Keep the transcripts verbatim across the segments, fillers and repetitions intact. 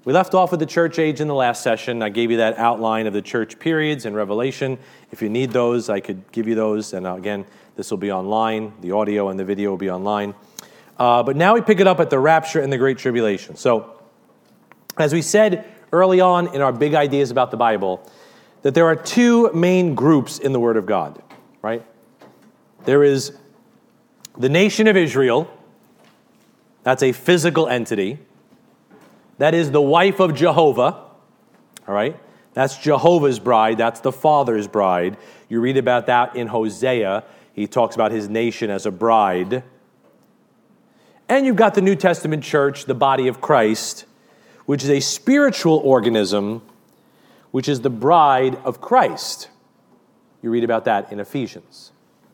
We left off with the church age in the last session. I gave you that outline of the church periods in Revelation. If you need those, I could give you those. And again, this will be online. The audio and the video will be online. Uh, but now we pick it up at the rapture and the Great Tribulation. So, as we said early on in our big ideas about the Bible, that there are two main groups in the Word of God, right? There is the nation of Israel. That's a physical entity. That is the wife of Jehovah, all right? That's Jehovah's bride. That's the Father's bride. You read about that in Hosea. He talks about his nation as a bride. And you've got the New Testament church, the body of Christ, which is a spiritual organism, which is the bride of Christ. You read about that in Ephesians.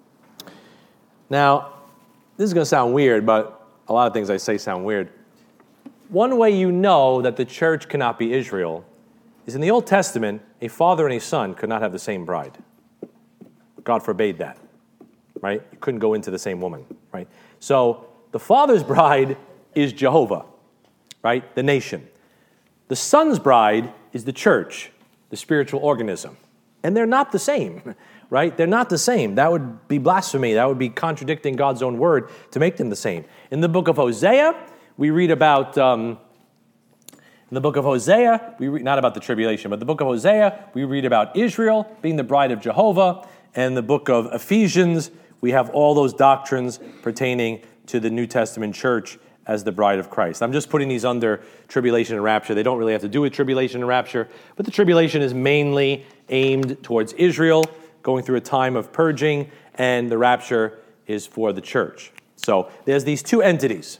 Now, this is going to sound weird, but a lot of things I say sound weird. One way you know that the church cannot be Israel is in the Old Testament, a father and a son could not have the same bride. God forbade that, right? You couldn't go into the same woman, right? So the father's bride is Jehovah, right? The nation. The son's bride is the church, the spiritual organism. And they're not the same, right? They're not the same. That would be blasphemy. That would be contradicting God's own word to make them the same. In the book of Hosea, we read about, um, in the book of Hosea, we read, not about the tribulation, but the book of Hosea, we read about Israel being the bride of Jehovah. And the book of Ephesians, we have all those doctrines pertaining to the New Testament church as the bride of Christ. I'm just putting these under tribulation and rapture. They don't really have to do with tribulation and rapture, but the tribulation is mainly aimed towards Israel, going through a time of purging, and the rapture is for the church. So there's these two entities.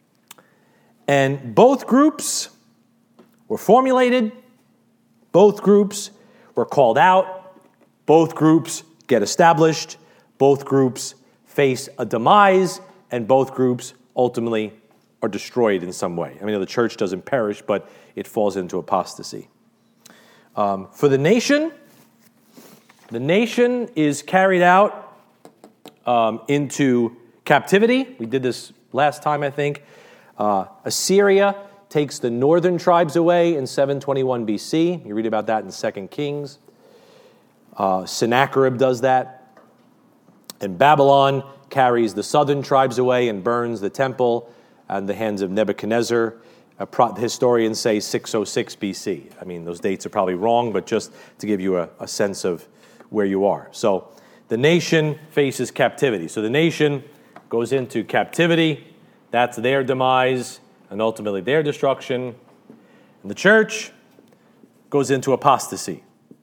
And both groups were formulated, both groups were called out, both groups get established, both groups face a demise, and both groups ultimately are destroyed in some way. I mean, the church doesn't perish, but it falls into apostasy. Um, for the nation, the nation is carried out um, into captivity. We did this last time, I think. Uh, Assyria takes the northern tribes away in seven twenty-one B C. You read about that in Second Kings. Uh, Sennacherib does that. And Babylon carries the southern tribes away and burns the temple in the hands of Nebuchadnezzar. Uh, pro- historians say six oh six B C. I mean, those dates are probably wrong, but just to give you a, a sense of where you are. So the nation faces captivity. So the nation goes into captivity. That's their demise and ultimately their destruction. And the church goes into apostasy.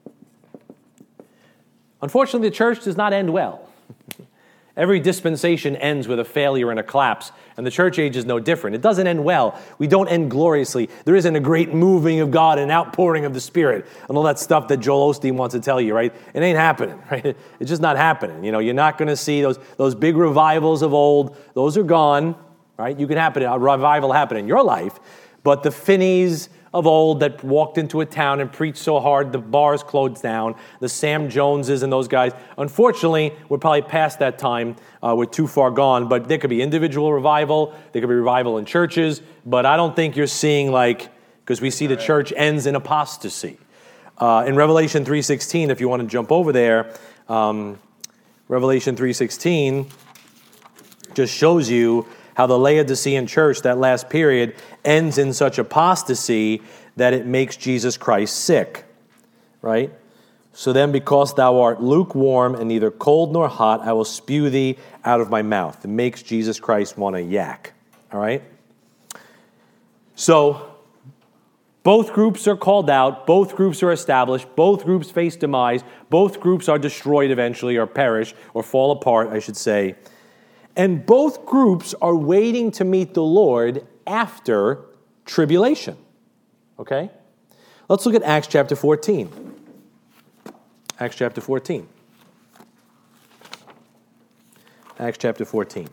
Unfortunately, the church does not end well. Every dispensation ends with a failure and a collapse, and the church age is no different. It doesn't end well. We don't end gloriously. There isn't a great moving of God and outpouring of the Spirit and all that stuff that Joel Osteen wants to tell you, right? It ain't happening, right? It's just not happening. You know, you're not going to see those, those big revivals of old. Those are gone, right? You can happen, a revival happen in your life, but the Finneys of old that walked into a town and preached so hard the bars closed down, the Sam Joneses and those guys, unfortunately, we're probably past that time. Uh, we're too far gone, but there could be individual revival, there could be revival in churches, but I don't think you're seeing like, because we see the church ends in apostasy. Uh, in Revelation three sixteen, if you want to jump over there, um, Revelation three sixteen just shows you how the Laodicean church, that last period, ends in such apostasy that it makes Jesus Christ sick, right? So then, because thou art lukewarm and neither cold nor hot, I will spew thee out of my mouth. It makes Jesus Christ want to yak, all right? So, both groups are called out, both groups are established, both groups face demise, both groups are destroyed eventually, or perish, or fall apart, I should say. And both groups are waiting to meet the Lord after tribulation. Okay? Let's look at Acts chapter fourteen. Acts chapter fourteen. Acts chapter fourteen.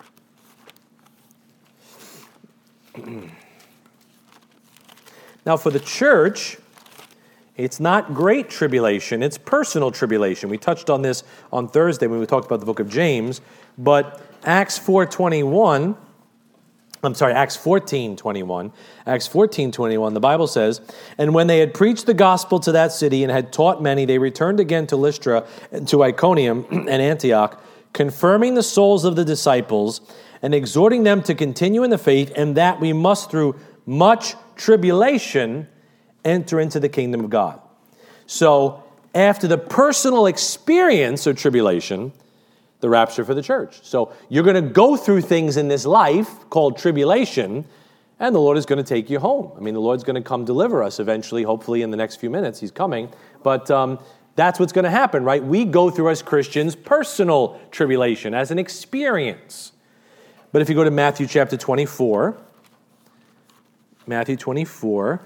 Now, for the church, it's not great tribulation, it's personal tribulation. We touched on this on Thursday when we talked about the book of James, but Acts four twenty-one I'm sorry, Acts fourteen twenty-one. Acts fourteen twenty-one, the Bible says, "And when they had preached the gospel to that city and had taught many, they returned again to Lystra and to Iconium and Antioch, confirming the souls of the disciples and exhorting them to continue in the faith, and that we must through much tribulation enter into the kingdom of God." So, after the personal experience of tribulation, the rapture for the church. So you're going to go through things in this life called tribulation, and the Lord is going to take you home. I mean, the Lord's going to come deliver us eventually, hopefully in the next few minutes. He's coming. But um, that's what's going to happen, right? We go through as Christians personal tribulation as an experience. But if you go to Matthew chapter twenty-four, Matthew twenty-four,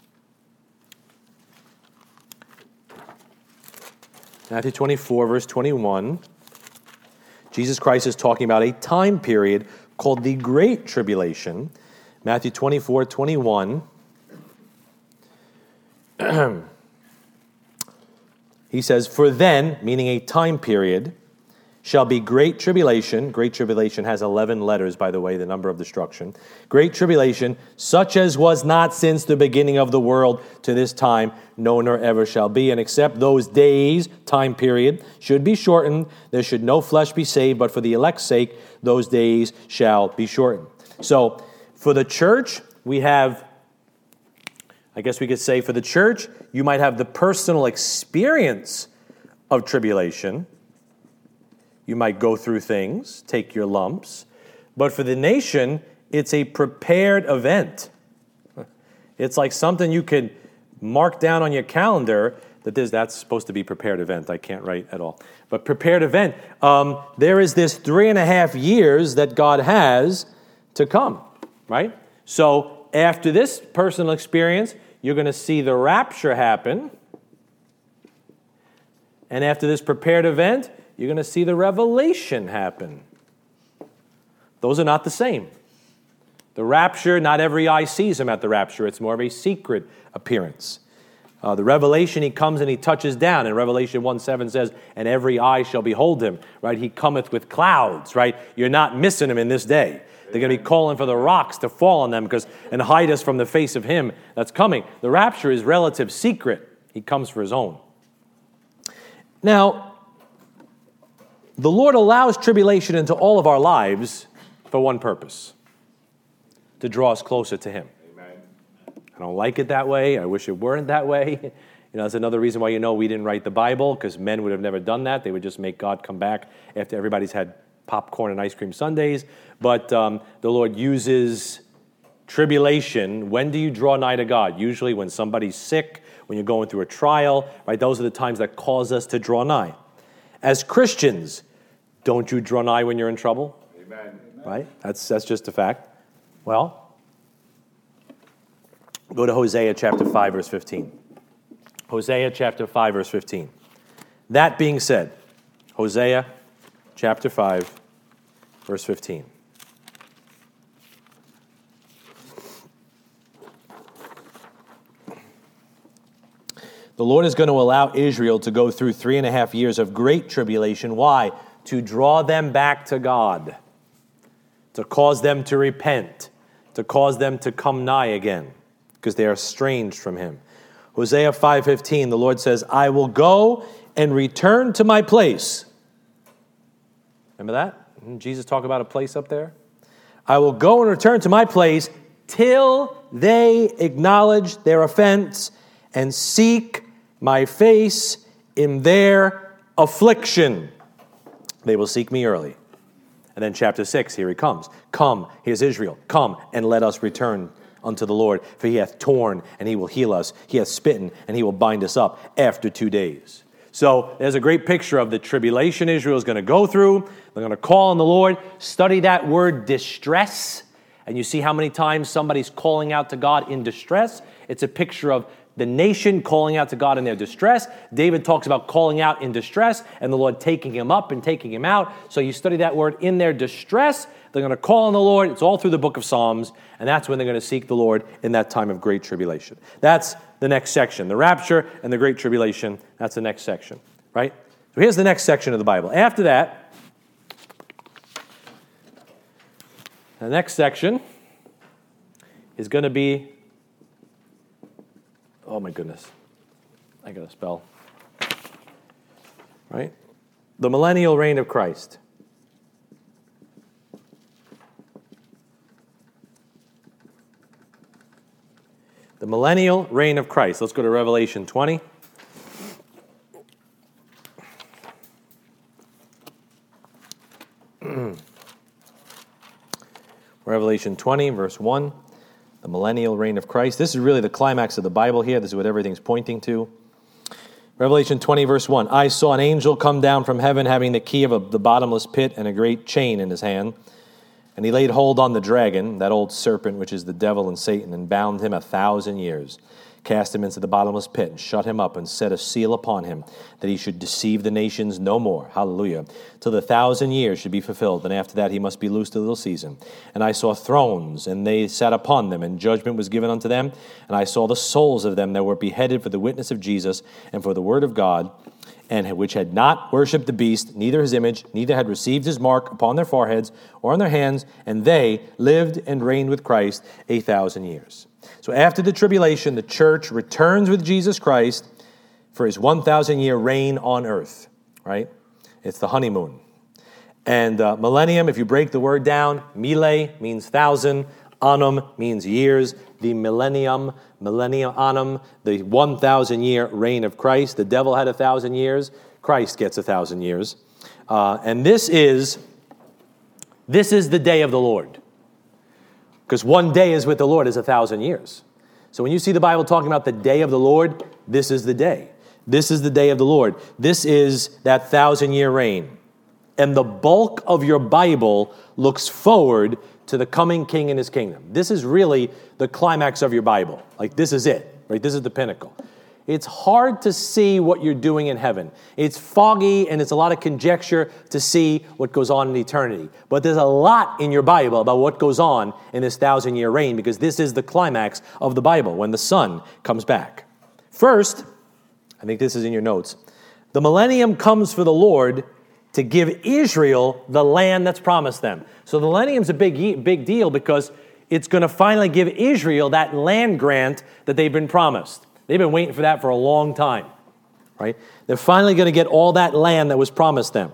Matthew twenty-four, verse twenty-one, Jesus Christ is talking about a time period called the Great Tribulation. Matthew twenty-four, twenty-one. He says, "For then," meaning a time period, "shall be great tribulation." Great tribulation has eleven letters, by the way, the number of destruction. "Great tribulation, such as was not since the beginning of the world to this time, no nor ever shall be. And except those days," time period, "should be shortened, there should no flesh be saved, but for the elect's sake, those days shall be shortened." So, for the church, we have, I guess we could say for the church, you might have the personal experience of tribulation. You might go through things, take your lumps. But for the nation, it's a prepared event. It's like something you could mark down on your calendar that there's, that's supposed to be prepared event. I can't write at all. But prepared event. Um, there is this three and a half years that God has to come, right? So after this personal experience, you're going to see the rapture happen. And after this prepared event, you're going to see the revelation happen. Those are not the same. The rapture, not every eye sees him at the rapture. It's more of a secret appearance. Uh, the revelation, he comes and he touches down. And Revelation one seven says, "And every eye shall behold him." Right? He cometh with clouds. Right? You're not missing him in this day. They're going to be calling for the rocks to fall on them because and hide us from the face of him that's coming. The rapture is relative secret. He comes for his own. Now, the Lord allows tribulation into all of our lives for one purpose: to draw us closer to him. Amen. I don't like it that way. I wish it weren't that way. You know, that's another reason why you know we didn't write the Bible, because men would have never done that. They would just make God come back after everybody's had popcorn and ice cream sundaes. But um, the Lord uses tribulation. When do you draw nigh to God? Usually when somebody's sick, when you're going through a trial, right? Those are the times that cause us to draw nigh. As Christians, don't you draw nigh when you're in trouble? Amen. Right? That's that's just a fact. Well, go to Hosea chapter five, verse fifteen. Hosea chapter five, verse fifteen. That being said, Hosea chapter five, verse fifteen. The Lord is going to allow Israel to go through three and a half years of great tribulation. Why? To draw them back to God, to cause them to repent, to cause them to come nigh again, because they are estranged from him. Hosea five fifteen, the Lord says, "I will go and return to my place." Remember that? Didn't Jesus talk about a place up there? "I will go and return to my place till they acknowledge their offense and seek my face in their affliction. They will seek me early." And then chapter six, here he comes. "Come, here's Israel. Come and let us return unto the Lord, for he hath torn and he will heal us. He hath smitten and he will bind us up after two days. So there's a great picture of the tribulation Israel is going to go through. They're going to call on the Lord. Study that word distress. And you see how many times somebody's calling out to God in distress. It's a picture of the nation calling out to God in their distress. David talks about calling out in distress and the Lord taking him up and taking him out. So you study that word in their distress. They're going to call on the Lord. It's all through the book of Psalms. And that's when they're going to seek the Lord in that time of great tribulation. That's the next section. The rapture and the great tribulation. That's the next section, right? So here's the next section of the Bible. After that, the next section is going to be, oh my goodness, I got to spell, right? The millennial reign of Christ. The millennial reign of Christ. Let's go to Revelation twenty. Revelation twenty, verse one. The millennial reign of Christ. This is really the climax of the Bible here. This is what everything's pointing to. Revelation twenty, verse one. I saw an angel come down from heaven having the key of a, the bottomless pit and a great chain in his hand. And he laid hold on the dragon, that old serpent, which is the devil and Satan, and bound him a thousand years, cast him into the bottomless pit, and shut him up, and set a seal upon him, that he should deceive the nations no more. Hallelujah. Till the thousand years should be fulfilled, and after that he must be loosed a little season. And I saw thrones, and they sat upon them, and judgment was given unto them. And I saw the souls of them that were beheaded for the witness of Jesus, and for the word of God, and which had not worshipped the beast, neither his image, neither had received his mark upon their foreheads or on their hands, and they lived and reigned with Christ a thousand years. So after the tribulation, the church returns with Jesus Christ for his one thousand year reign on earth, right? It's the honeymoon. And uh, millennium, if you break the word down, mille means thousand, annum means years. The millennium, millennium annum, the one thousand year reign of Christ. The devil had a thousand years. Christ gets a thousand years. Uh, and this is, this is the day of the Lord. Because one day is with the Lord is a thousand years. So when you see the Bible talking about the day of the Lord, this is the day. This is the day of the Lord. This is that thousand year reign. And the bulk of your Bible looks forward to the coming king and his kingdom. This is really the climax of your Bible. Like, this is it, right? This is the pinnacle. It's hard to see what you're doing in heaven. It's foggy and it's a lot of conjecture to see what goes on in eternity. But there's a lot in your Bible about what goes on in this thousand-year reign, because this is the climax of the Bible, when the Son comes back. First, I think this is in your notes, the millennium comes for the Lord to give Israel the land that's promised them. So the millennium's a big, big deal because it's going to finally give Israel that land grant that they've been promised. They've been waiting for that for a long time, right? They're finally going to get all that land that was promised them.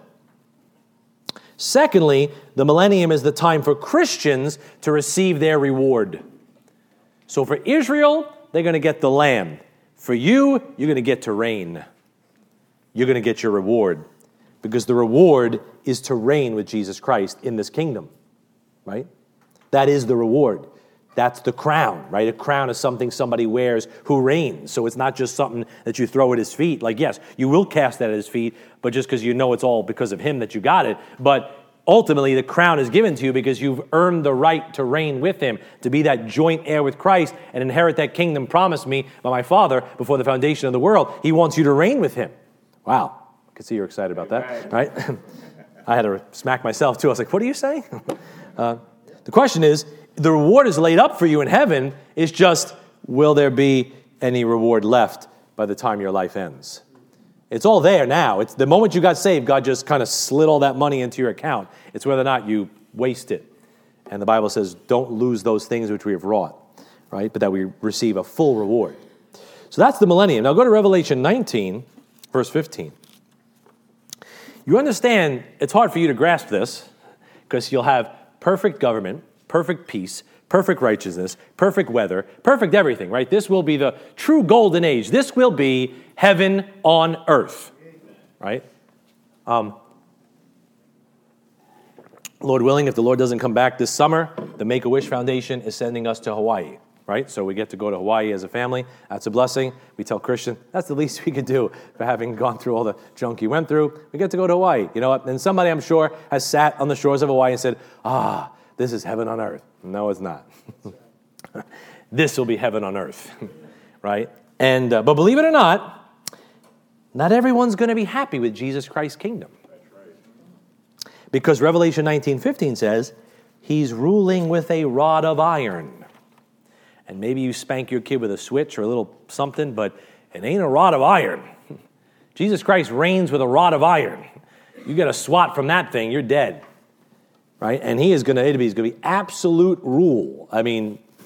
Secondly, the millennium is the time for Christians to receive their reward. So for Israel, they're going to get the land. For you, you're going to get to reign. You're going to get your reward. Because the reward is to reign with Jesus Christ in this kingdom, right? That is the reward. That's the crown, right? A crown is something somebody wears who reigns. So it's not just something that you throw at his feet. Like, yes, you will cast that at his feet, but just because you know it's all because of him that you got it. But ultimately, the crown is given to you because you've earned the right to reign with him, to be that joint heir with Christ and inherit that kingdom promised me by my Father before the foundation of the world. He wants you to reign with him. Wow. I can see you're excited about that, right? I had to smack myself too. I was like, what are you saying? Uh, the question is, the reward is laid up for you in heaven. It's just, will there be any reward left by the time your life ends? It's all there now. It's the moment you got saved, God just kind of slid all that money into your account. It's whether or not you waste it. And the Bible says, don't lose those things which we have wrought, right? But that we receive a full reward. So that's the millennium. Now go to Revelation nineteen, verse fifteen. You understand, it's hard for you to grasp this because you'll have perfect government, perfect peace, perfect righteousness, perfect weather, perfect everything, right? This will be the true golden age. This will be heaven on earth, right? Um, Lord willing, if the Lord doesn't come back this summer, the Make-A-Wish Foundation is sending us to Hawaii, right? So we get to go to Hawaii as a family. That's a blessing. We tell Christian, that's the least we could do for having gone through all the junk he went through. We get to go to Hawaii. You know what? And somebody, I'm sure, has sat on the shores of Hawaii and said, ah, this is heaven on earth. No, it's not. This will be heaven on earth, right? And uh, but believe it or not, not everyone's going to be happy with Jesus Christ's kingdom. Because Revelation nineteen fifteen says, he's ruling with a rod of iron. And maybe you spank your kid with a switch or a little something, but it ain't a rod of iron. Jesus Christ reigns with a rod of iron. You get a swat from that thing, you're dead. Right? And he is going to, he's going to be absolute rule. I mean,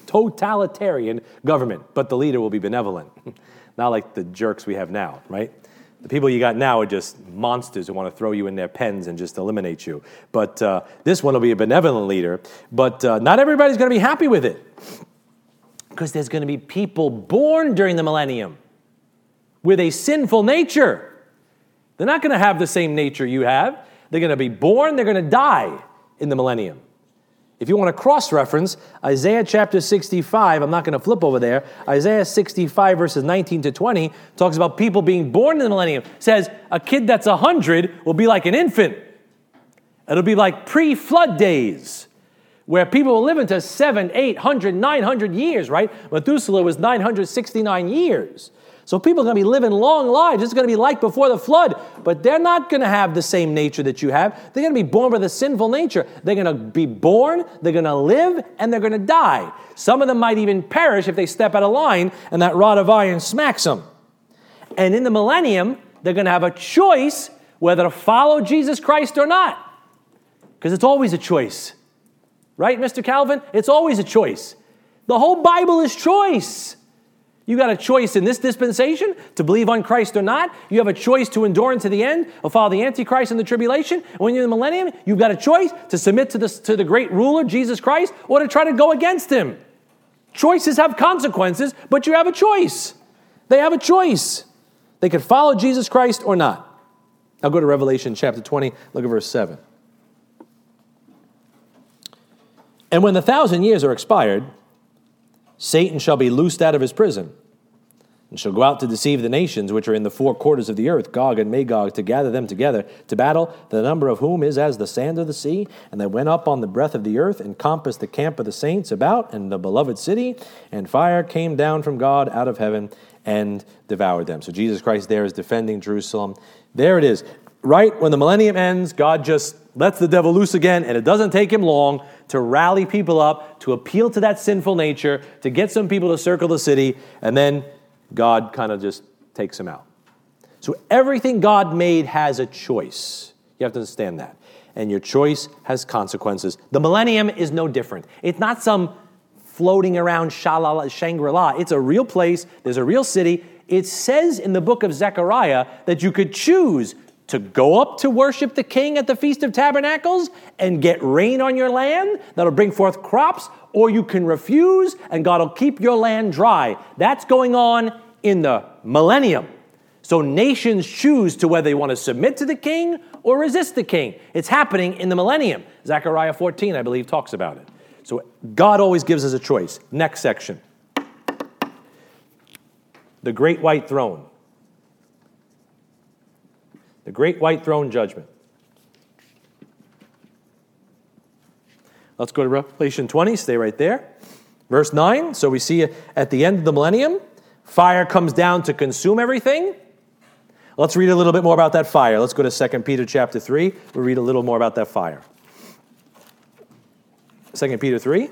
totalitarian government, but the leader will be benevolent. Not like the jerks we have now, right? The people you got now are just monsters who want to throw you in their pens and just eliminate you. But uh, this one will be a benevolent leader. But uh, not everybody's going to be happy with it. Because there's going to be people born during the millennium with a sinful nature. They're not going to have the same nature you have. They're going to be born, they're going to die in the millennium. If you want to cross-reference, Isaiah chapter sixty-five, I'm not going to flip over there, Isaiah sixty-five verses nineteen to twenty talks about people being born in the millennium. It says a kid that's one hundred will be like an infant. It'll be like pre-flood days, where people will live into seven, eight hundred, nine hundred years, right? Methuselah was nine hundred sixty-nine years. So people are going to be living long lives. It's going to be like before the flood. But they're not going to have the same nature that you have. They're going to be born with a sinful nature. They're going to be born, they're going to live, and they're going to die. Some of them might even perish if they step out of line and that rod of iron smacks them. And in the millennium, they're going to have a choice whether to follow Jesus Christ or not. Because it's always a choice. Right, Mister Calvin? It's always a choice. The whole Bible is choice. You got a choice in this dispensation to believe on Christ or not. You have a choice to endure unto the end or follow the Antichrist in the tribulation. When you're in the millennium, you've got a choice to submit to the, to the great ruler, Jesus Christ, or to try to go against him. Choices have consequences, but you have a choice. They have a choice. They could follow Jesus Christ or not. Now go to Revelation chapter twenty, look at verse seven. And when the thousand years are expired, Satan shall be loosed out of his prison, and shall go out to deceive the nations which are in the four quarters of the earth, Gog and Magog, to gather them together to battle, the number of whom is as the sand of the sea. And they went up on the breadth of the earth, and compassed the camp of the saints about, and the beloved city, and fire came down from God out of heaven, and devoured them. So Jesus Christ there is defending Jerusalem. There it is. Right when the millennium ends, God just lets the devil loose again, and it doesn't take him long to rally people up, to appeal to that sinful nature, to get some people to circle the city, and then God kind of just takes him out. So everything God made has a choice. You have to understand that. And your choice has consequences. The millennium is no different. It's not some floating around Shangri-La. It's a real place. There's a real city. It says in the book of Zechariah that you could choose to go up to worship the king at the Feast of Tabernacles and get rain on your land that'll bring forth crops, or you can refuse and God will keep your land dry. That's going on in the millennium. So nations choose to whether they want to submit to the king or resist the king. It's happening in the millennium. Zechariah fourteen, I believe, talks about it. So God always gives us a choice. Next section. The great white throne. The great white throne judgment. Let's go to Revelation twenty. Stay right there. Verse nine. So we see at the end of the millennium, fire comes down to consume everything. Let's read a little bit more about that fire. Let's go to Second Peter chapter three. We'll read a little more about that fire. Second Peter three.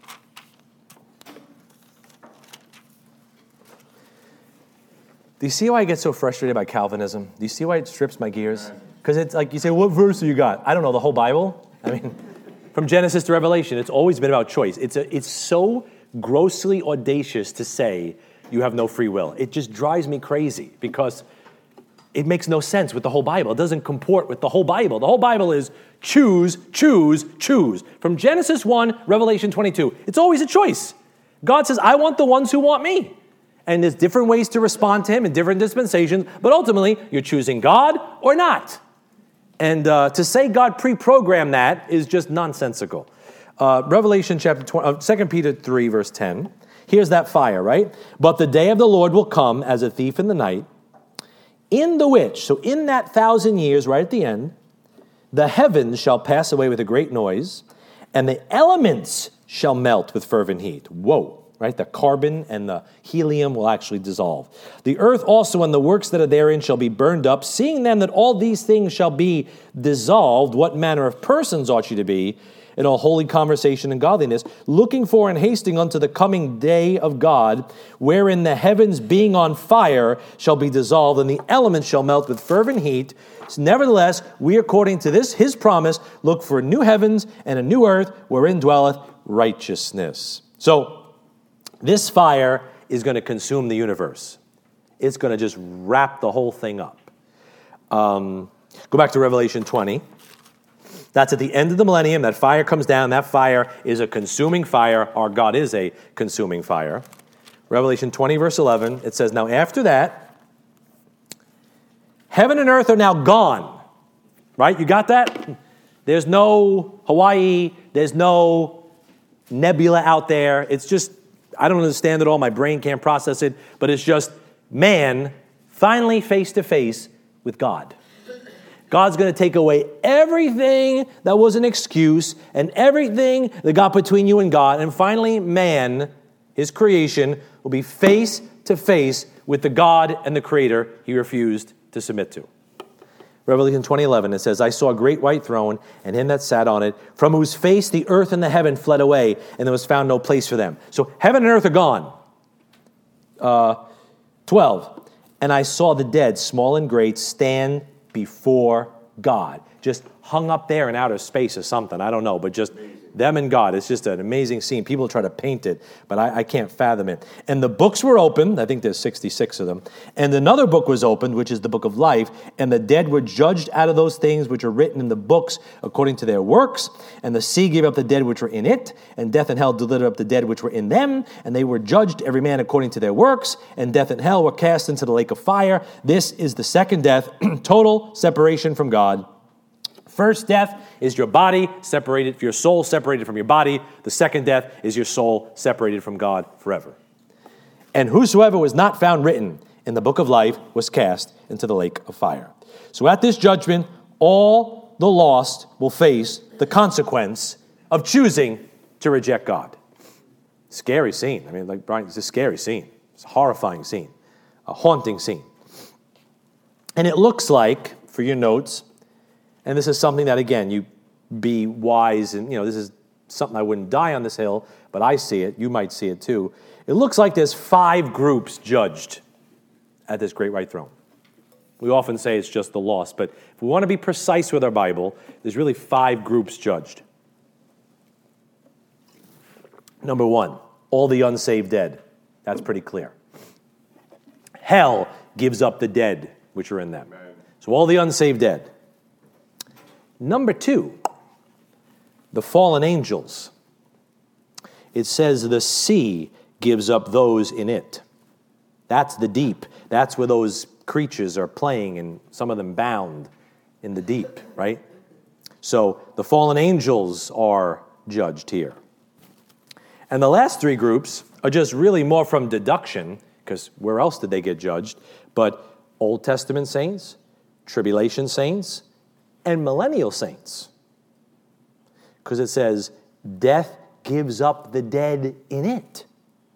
Do you see why I get so frustrated by Calvinism? Do you see why it strips my gears? Because it's like you say, what verse do you got? I don't know, the whole Bible? I mean, from Genesis to Revelation, it's always been about choice. It's a, it's so grossly audacious to say you have no free will. It just drives me crazy because it makes no sense with the whole Bible. It doesn't comport with the whole Bible. The whole Bible is choose, choose, choose. From Genesis one, Revelation twenty-two, it's always a choice. God says, I want the ones who want me. And there's different ways to respond to him in different dispensations, but ultimately, you're choosing God or not. And uh, to say God pre-programmed that is just nonsensical. Uh, Revelation chapter twenty, uh, Second Peter three, verse ten. Here's that fire, right? But the day of the Lord will come as a thief in the night, in the which, so in that thousand years, right at the end, the heavens shall pass away with a great noise, and the elements shall melt with fervent heat. Whoa. Right? The carbon and the helium will actually dissolve. The earth also and the works that are therein shall be burned up. Seeing then that all these things shall be dissolved, what manner of persons ought you to be in all holy conversation and godliness, looking for and hasting unto the coming day of God, wherein the heavens being on fire shall be dissolved, and the elements shall melt with fervent heat. Nevertheless, we according to this his promise look for new heavens and a new earth wherein dwelleth righteousness. So, This fire is going to consume the universe. It's going to just wrap the whole thing up. Um, go back to Revelation twenty. That's at the end of the millennium. That fire comes down. That fire is a consuming fire. Our God is a consuming fire. Revelation twenty, verse eleven, it says, now after that, heaven and earth are now gone. Right? You got that? There's no Hawaii. There's no nebula out there. It's just, I don't understand it all. My brain can't process it. But it's just man finally face to face with God. God's going to take away everything that was an excuse and everything that got between you and God. And finally, man, his creation, will be face to face with the God and the Creator he refused to submit to. Revelation twenty eleven, it says, I saw a great white throne and him that sat on it, from whose face the earth and the heaven fled away, and there was found no place for them. So heaven and earth are gone. Uh, twelve, and I saw the dead, small and great, stand before God. Just hung up there in outer space or something. I don't know, but just them and God. It's just an amazing scene. People try to paint it, but I, I can't fathom it. And the books were opened. I think there's sixty-six of them. And another book was opened, which is the book of life. And the dead were judged out of those things which are written in the books according to their works. And the sea gave up the dead which were in it. And death and hell delivered up the dead which were in them. And they were judged every man according to their works. And death and hell were cast into the lake of fire. This is the second death, total separation from God. First death is your body separated, your soul separated from your body. The second death is your soul separated from God forever. And whosoever was not found written in the book of life was cast into the lake of fire. So at this judgment, all the lost will face the consequence of choosing to reject God. Scary scene. I mean, like Brian, it's a scary scene. It's a horrifying scene, a haunting scene. And it looks like, for your notes, and this is something that, again, you be wise, and, you know, this is something I wouldn't die on this hill, but I see it. You might see it too. It looks like there's five groups judged at this great white throne. We often say it's just the lost, but if we want to be precise with our Bible, there's really five groups judged. Number one, all the unsaved dead. That's pretty clear. Hell gives up the dead which are in them. So all the unsaved dead. Number two, the fallen angels. It says the sea gives up those in it. That's the deep. That's where those creatures are playing, and some of them bound in the deep, right? So the fallen angels are judged here. And the last three groups are just really more from deduction, because where else did they get judged? But Old Testament saints, tribulation saints, and millennial saints. Because it says, death gives up the dead in it.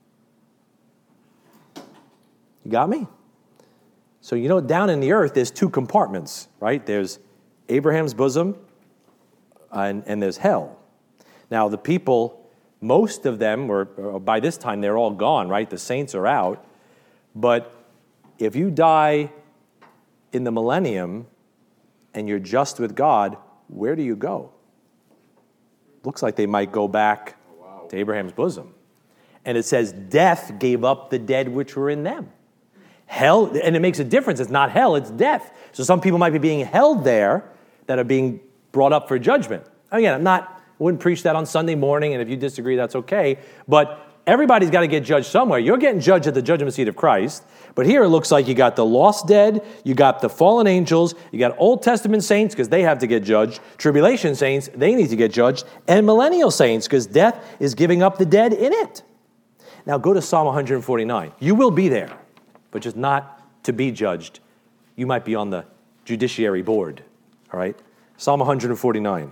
You got me? So, you know, down in the earth, there's two compartments, right? There's Abraham's bosom, and, and there's hell. Now, the people, most of them were, by this time, they're all gone, right? The saints are out. But if you die in the millennium, and you're just with God, where do you go? Looks like they might go back oh, wow. to Abraham's bosom. And it says, death gave up the dead which were in them. Hell, and it makes a difference. It's not hell, it's death. So some people might be being held there that are being brought up for judgment. Again, I'm not, I wouldn't preach that on Sunday morning, and if you disagree, that's okay. But everybody's got to get judged somewhere. You're getting judged at the judgment seat of Christ. But here it looks like you got the lost dead, you got the fallen angels, you got Old Testament saints because they have to get judged, tribulation saints, they need to get judged, and millennial saints because death is giving up the dead in it. Now go to Psalm one forty-nine. You will be there, but just not to be judged. You might be on the judiciary board, all right? Psalm one forty-nine.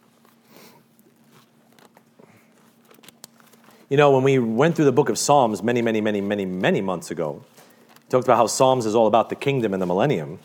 You know, when we went through the book of Psalms many, many, many, many, many months ago, we talked about how Psalms is all about the kingdom and the millennium.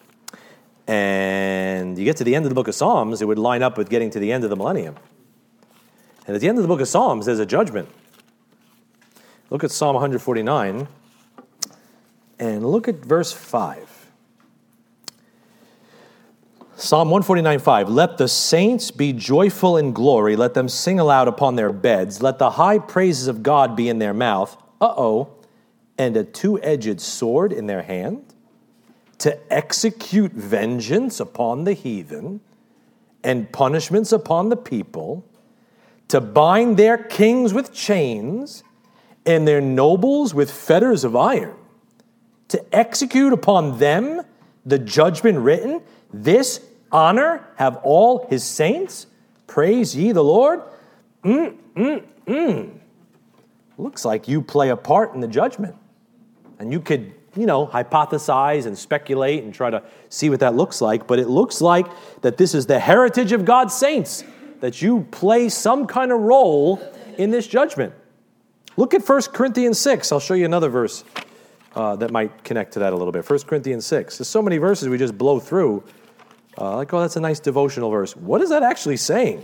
And you get to the end of the book of Psalms, it would line up with getting to the end of the millennium. And at the end of the book of Psalms, there's a judgment. Look at Psalm one forty-nine, and look at verse five. Psalm one forty-nine five, let the saints be joyful in glory. Let them sing aloud upon their beds. Let the high praises of God be in their mouth. Uh-oh. And a two-edged sword in their hand, to execute vengeance upon the heathen and punishments upon the people, to bind their kings with chains and their nobles with fetters of iron, to execute upon them the judgment written. This honor have all his saints. Praise ye the Lord. Mm, mm, mm. Looks like you play a part in the judgment. And you could, you know, hypothesize and speculate and try to see what that looks like. But it looks like that this is the heritage of God's saints, that you play some kind of role in this judgment. Look at First Corinthians six. I'll show you another verse uh, that might connect to that a little bit. First Corinthians six. There's so many verses we just blow through. Uh, like, oh, that's a nice devotional verse. What is that actually saying?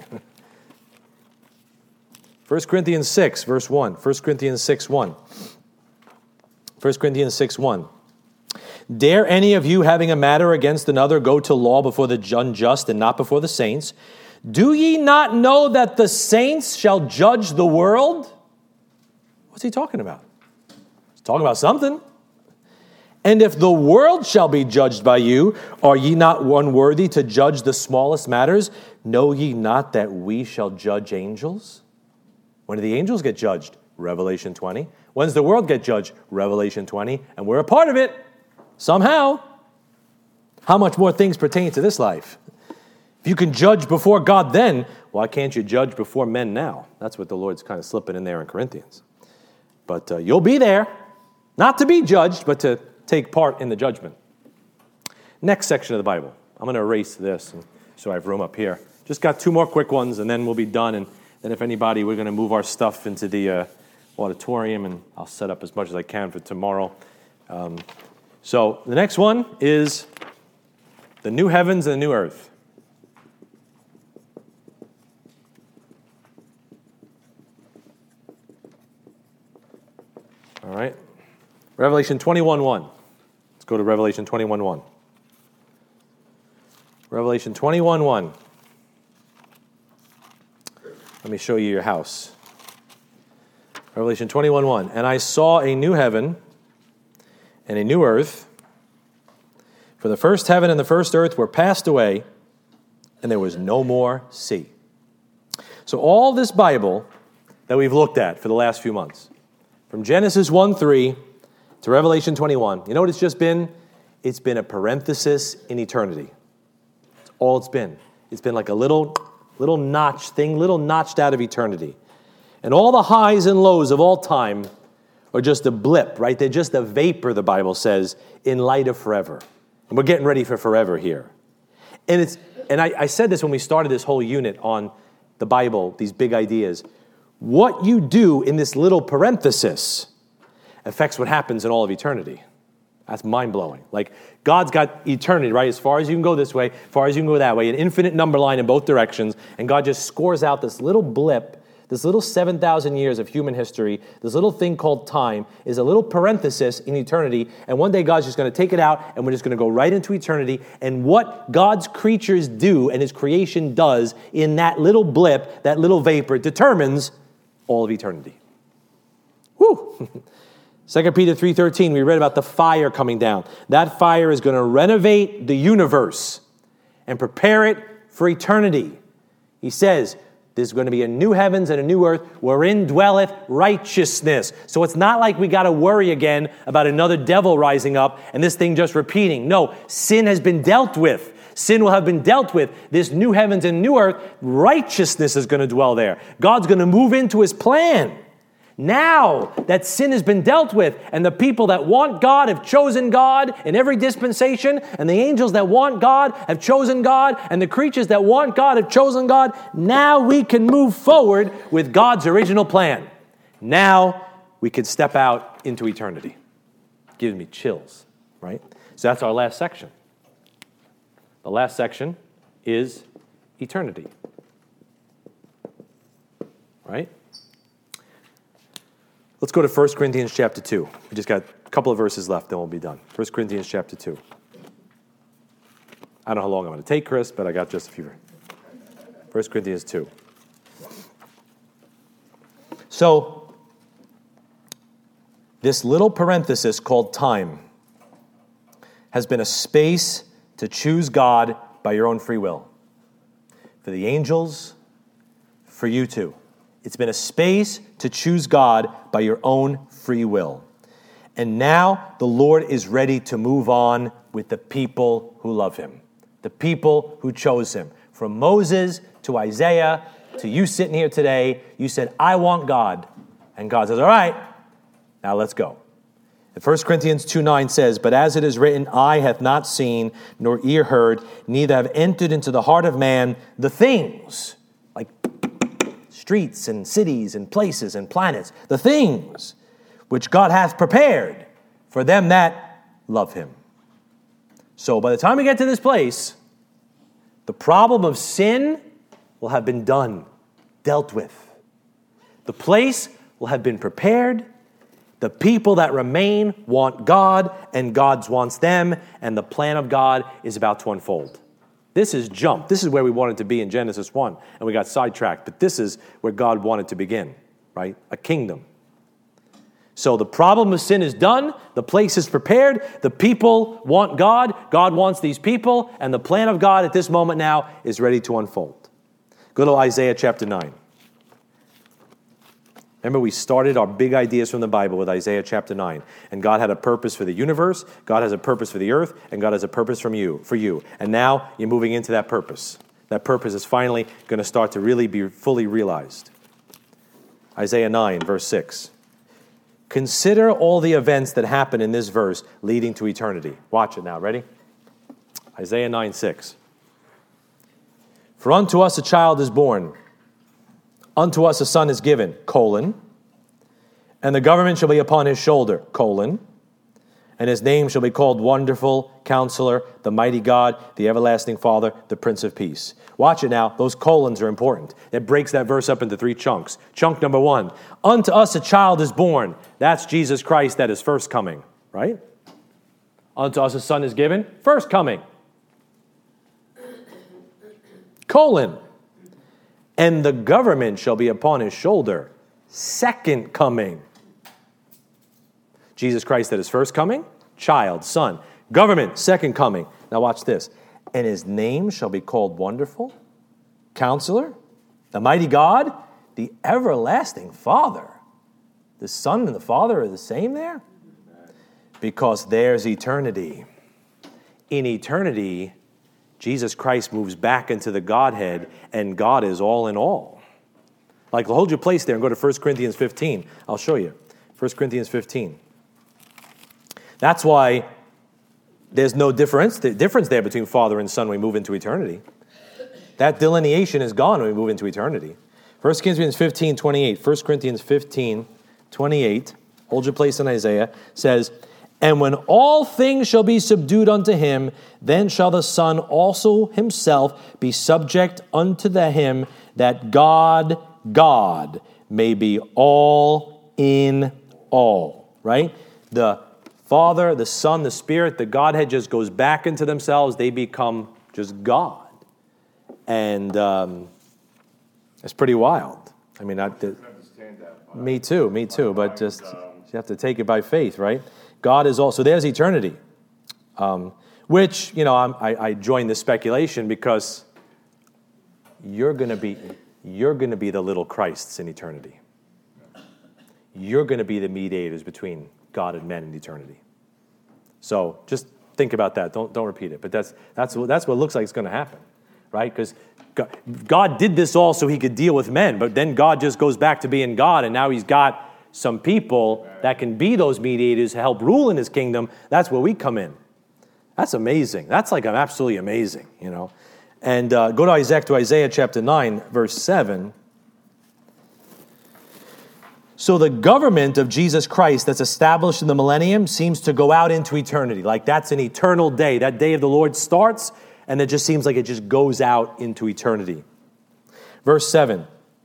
First Corinthians six, verse one. First Corinthians six, one. First Corinthians six, one. Dare any of you, having a matter against another, go to law before the unjust and not before the saints? Do ye not know that the saints shall judge the world? What's he talking about? He's talking about something. And if the world shall be judged by you, are ye not unworthy to judge the smallest matters? Know ye not that we shall judge angels? When do the angels get judged? Revelation twenty. When does the world get judged? Revelation twenty. And we're a part of it, somehow. How much more things pertain to this life? If you can judge before God then, why can't you judge before men now? That's what the Lord's kind of slipping in there in Corinthians. But uh, you'll be there, not to be judged, but to take part in the judgment. Next section of the Bible. I'm going to erase this so I have room up here. Just got two more quick ones, and then we'll be done. And then if anybody, we're going to move our stuff into the uh, auditorium, and I'll set up as much as I can for tomorrow. Um, so the next one is the new heavens and the new earth. All right. Revelation twenty-one one. Let's go to Revelation twenty-one one. Revelation twenty-one one. Let me show you your house. Revelation twenty-one one. And I saw a new heaven and a new earth, for the first heaven and the first earth were passed away, and there was no more sea. So all this Bible that we've looked at for the last few months, from Genesis one three to Revelation twenty-one, you know what it's just been? It's been a parenthesis in eternity. That's all it's been. It's been like a little, little notch thing, little notched out of eternity. And all the highs and lows of all time are just a blip, right? They're just a vapor, the Bible says, in light of forever. And we're getting ready for forever here. And it's and I, I said this when we started this whole unit on the Bible, these big ideas. What you do in this little parenthesis affects what happens in all of eternity. That's mind-blowing. Like, God's got eternity, right? As far as you can go this way, as far as you can go that way, an infinite number line in both directions, and God just scores out this little blip, this little seven thousand years of human history, this little thing called time, is a little parenthesis in eternity, and one day God's just going to take it out, and we're just going to go right into eternity, and what God's creatures do and his creation does in that little blip, that little vapor, determines all of eternity. Woo! Second Peter three thirteen, we read about the fire coming down. That fire is going to renovate the universe and prepare it for eternity. He says, there's going to be a new heavens and a new earth wherein dwelleth righteousness. So it's not like we got to worry again about another devil rising up and this thing just repeating. No, sin has been dealt with. Sin will have been dealt with. This new heavens and new earth, righteousness is going to dwell there. God's going to move into his plan. Now that sin has been dealt with, and the people that want God have chosen God in every dispensation, and the angels that want God have chosen God, and the creatures that want God have chosen God, now we can move forward with God's original plan. Now we can step out into eternity. Gives me chills, right? So that's our last section. The last section is eternity, right? Let's go to First Corinthians chapter two. We just got a couple of verses left, then we'll be done. First Corinthians chapter two. I don't know how long I'm going to take, Chris, but I got just a few. First Corinthians two. So, this little parenthesis called time has been a space to choose God by your own free will. For the angels, for you too. It's been a space to choose God by your own free will. And now the Lord is ready to move on with the people who love him. The people who chose him. From Moses to Isaiah to you sitting here today, you said, I want God. And God says, all right, now let's go. And First Corinthians two nine says, but as it is written, eye hath not seen, nor ear heard, neither have entered into the heart of man the things, like streets and cities and places and planets, the things which God hath prepared for them that love him. So by the time we get to this place, the problem of sin will have been done, dealt with. The place will have been prepared. The people that remain want God, and God wants them, and the plan of God is about to unfold. This is jump. This is where we wanted to be in Genesis one, and we got sidetracked. But this is where God wanted to begin, right? A kingdom. So the problem of sin is done. The place is prepared. The people want God. God wants these people, and the plan of God at this moment now is ready to unfold. Go to Isaiah chapter nine. Remember, we started our big ideas from the Bible with Isaiah chapter nine. And God had a purpose for the universe, God has a purpose for the earth, and God has a purpose from you, for you. And now you're moving into that purpose. That purpose is finally going to start to really be fully realized. Isaiah nine, verse six. Consider all the events that happen in this verse leading to eternity. Watch it now. Ready? Isaiah nine, six. For unto us a child is born, unto us a son is given, colon, and the government shall be upon his shoulder, colon, and his name shall be called Wonderful, Counselor, the Mighty God, the Everlasting Father, the Prince of Peace. Watch it now. Those colons are important. It breaks that verse up into three chunks. Chunk number one, unto us a child is born. That's Jesus Christ that is first coming, right? Unto us a son is given, first coming. Colon. And the government shall be upon his shoulder, second coming. Jesus Christ that is first coming, child, son. Government, second coming. Now watch this. And his name shall be called Wonderful, Counselor, the Mighty God, the Everlasting Father. The Son and the Father are the same there? Because there's eternity. In eternity, Jesus Christ moves back into the Godhead, and God is all in all. Like, hold your place there and go to First Corinthians fifteen. I'll show you. First Corinthians fifteen. That's why there's no difference, difference there between Father and Son when we move into eternity. That delineation is gone when we move into eternity. First Corinthians fifteen, twenty-eight. First Corinthians fifteen, twenty-eight. Hold your place in Isaiah. Says, and when all things shall be subdued unto him, then shall the Son also himself be subject unto the him, that God, God may be all in all. Right? The Father, the Son, the Spirit, the Godhead just goes back into themselves. They become just God. And um, it's pretty wild. I mean, I, the, me too, me too. But just you have to take it by faith, right? God is also, there's eternity. Um, which, you know, I'm, I, I join the speculation because you're going to be, you're going to be the little Christs in eternity. You're going to be the mediators between God and men in eternity. So just think about that. Don't don't repeat it. But that's that's what that's what it looks like it's going to happen, right? Because God, God did this all so he could deal with men, but then God just goes back to being God, and now he's got some people that can be those mediators to help rule in his kingdom. That's where we come in. That's amazing. That's like absolutely amazing, you know. And uh, go to Isaiah, to Isaiah chapter nine, verse seven. So the government of Jesus Christ that's established in the millennium seems to go out into eternity. Like that's an eternal day. That day of the Lord starts, and it just seems like it just goes out into eternity. Verse seven.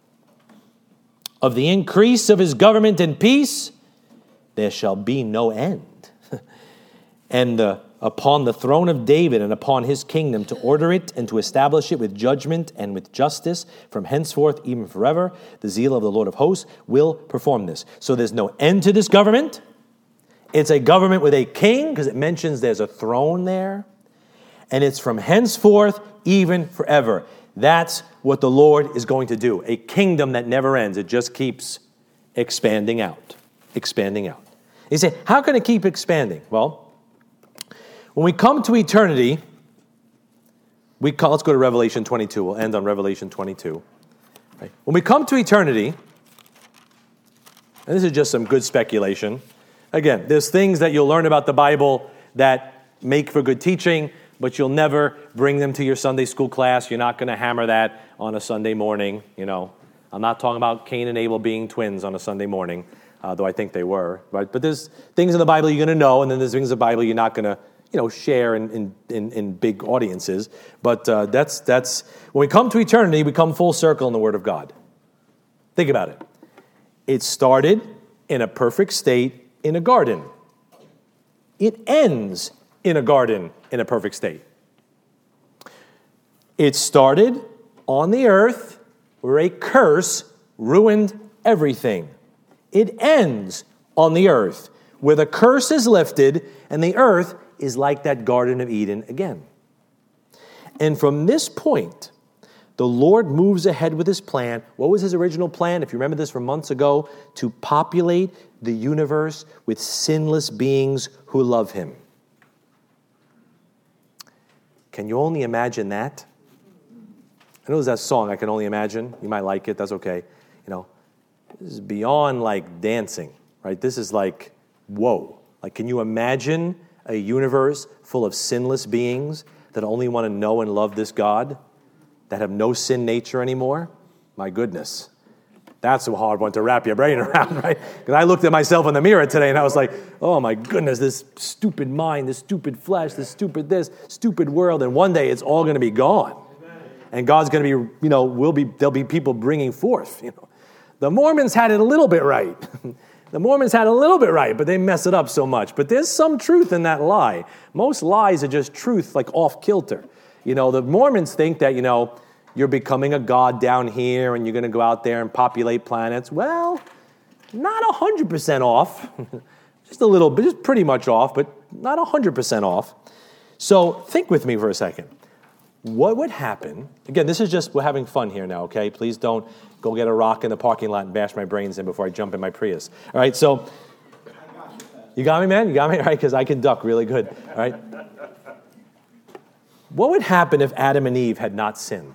Of the increase of his government and peace, there shall be no end. And the upon the throne of David and upon his kingdom, to order it and to establish it with judgment and with justice from henceforth even forever. The zeal of the Lord of hosts will perform this. So there's no end to this government. It's a government with a king, because it mentions there's a throne there. And it's from henceforth even forever. That's what the Lord is going to do. A kingdom that never ends. It just keeps expanding out. Expanding out. You say, how can it keep expanding? Well, when we come to eternity, we call, let's go to Revelation twenty-two. We'll end on Revelation twenty-two. Right? When we come to eternity, and this is just some good speculation. Again, there's things that you'll learn about the Bible that make for good teaching, but you'll never bring them to your Sunday school class. You're not going to hammer that on a Sunday morning. You know, I'm not talking about Cain and Abel being twins on a Sunday morning, uh, though I think they were. Right? But there's things in the Bible you're going to know, and then there's things in the Bible you're not going to, you know, share in, in, in, in big audiences. But uh, that's, that's, when we come to eternity, we come full circle in the Word of God. Think about it. It started in a perfect state in a garden. It ends in a garden in a perfect state. It started on the earth where a curse ruined everything. It ends on the earth where the curse is lifted and the earth is like that Garden of Eden again. And from this point, the Lord moves ahead with his plan. What was his original plan? If you remember this from months ago, to populate the universe with sinless beings who love him. Can you only imagine that? I know there's that song, I Can Only Imagine. You might like it, that's okay. You know, this is beyond like dancing, right? This is like, whoa. Like, can you imagine a universe full of sinless beings that only want to know and love this God, that have no sin nature anymore? My goodness. That's a hard one to wrap your brain around, right? Because I looked at myself in the mirror today and I was like, oh my goodness, this stupid mind, this stupid flesh, this stupid this, stupid world. And one day it's all going to be gone. And God's going to be, you know, will be, there'll be people bringing forth, you know. The Mormons had it a little bit right. The Mormons had a little bit right, but they mess it up so much. But there's some truth in that lie. Most lies are just truth, like off kilter. You know, the Mormons think that, you know, you're becoming a god down here and you're going to go out there and populate planets. Well, not one hundred percent off. Just a little bit, just pretty much off, but not one hundred percent off. So think with me for a second. What would happen? Again, this is just, we're having fun here now, okay? Please don't go get a rock in the parking lot and bash my brains in before I jump in my Prius. All right, so, you got me, man? You got me? All right, because I can duck really good. All right? What would happen if Adam and Eve had not sinned?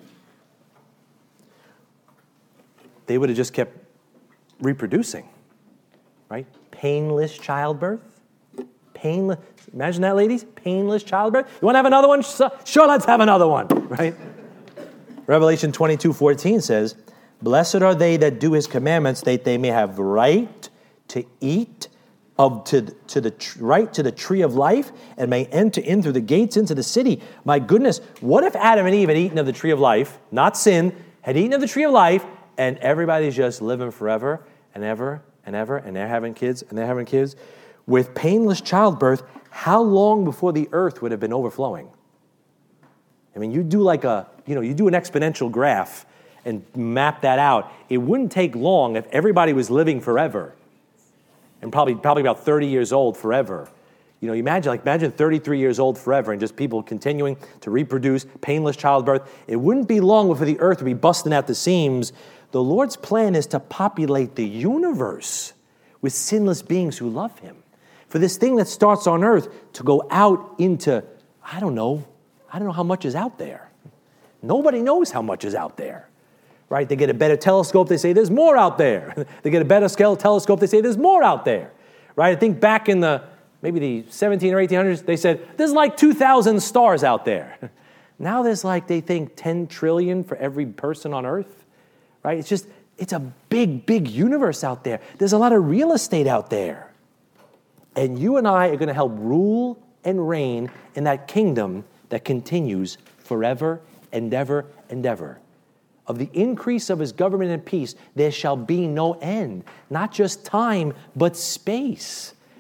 They would have just kept reproducing, right? Painless childbirth. Painless. Imagine that, ladies. Painless childbirth. You want to have another one? Sure, let's have another one, right? Revelation twenty-two fourteen says, blessed are they that do his commandments, that they may have right to eat of to, to the right to the tree of life and may enter in through the gates into the city. My goodness, what if Adam and Eve had eaten of the tree of life, not sin, had eaten of the tree of life, and everybody's just living forever and ever and ever, and they're having kids and they're having kids with painless childbirth? How long before the earth would have been overflowing? I mean, you do like a, you know, you do an exponential graph and map that out. It wouldn't take long if everybody was living forever, and probably probably about thirty years old forever. You know, imagine like imagine thirty-three years old forever, and just people continuing to reproduce, painless childbirth. It wouldn't be long before the earth would be busting at the seams. The Lord's plan is to populate the universe with sinless beings who love him. For this thing that starts on earth to go out into, I don't know, I don't know how much is out there. Nobody knows how much is out there, right? They get a better telescope, they say there's more out there. They get a better scale telescope, they say there's more out there, right? I think back in the, maybe the seventeen or eighteen hundreds, they said there's like two thousand stars out there. Now there's like, they think ten trillion for every person on earth, right? It's just, it's a big, big universe out there. There's a lot of real estate out there. And you and I are going to help rule and reign in that kingdom that continues forever and ever and ever. Of the increase of his government and peace, there shall be no end. Not just time, but space.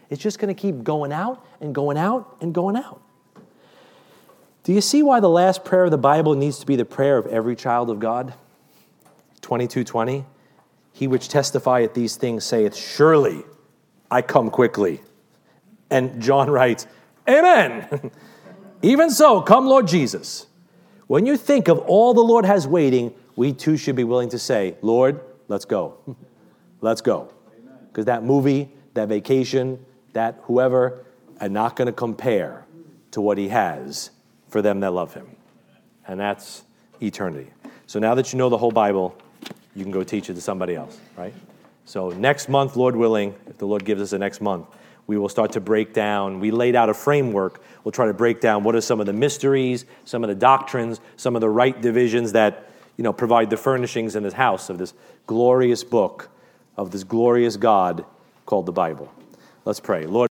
It's just going to keep going out and going out and going out. Do you see why the last prayer of the Bible needs to be the prayer of every child of God? twenty-two twenty, he which testifieth these things saith, surely I come quickly. And John writes, amen. Even so, come Lord Jesus. When you think of all the Lord has waiting, we too should be willing to say, Lord, let's go. Let's go. Because that movie, that vacation, that whoever are not going to compare to what he has for them that love him. And that's eternity. So now that you know the whole Bible, you can go teach it to somebody else, right? So next month, Lord willing, if the Lord gives us a next month, we will start to break down. We laid out a framework. We'll try to break down what are some of the mysteries, some of the doctrines, some of the right divisions that, you know, provide the furnishings in this house of this glorious book, of this glorious God called the Bible. Let's pray. Lord,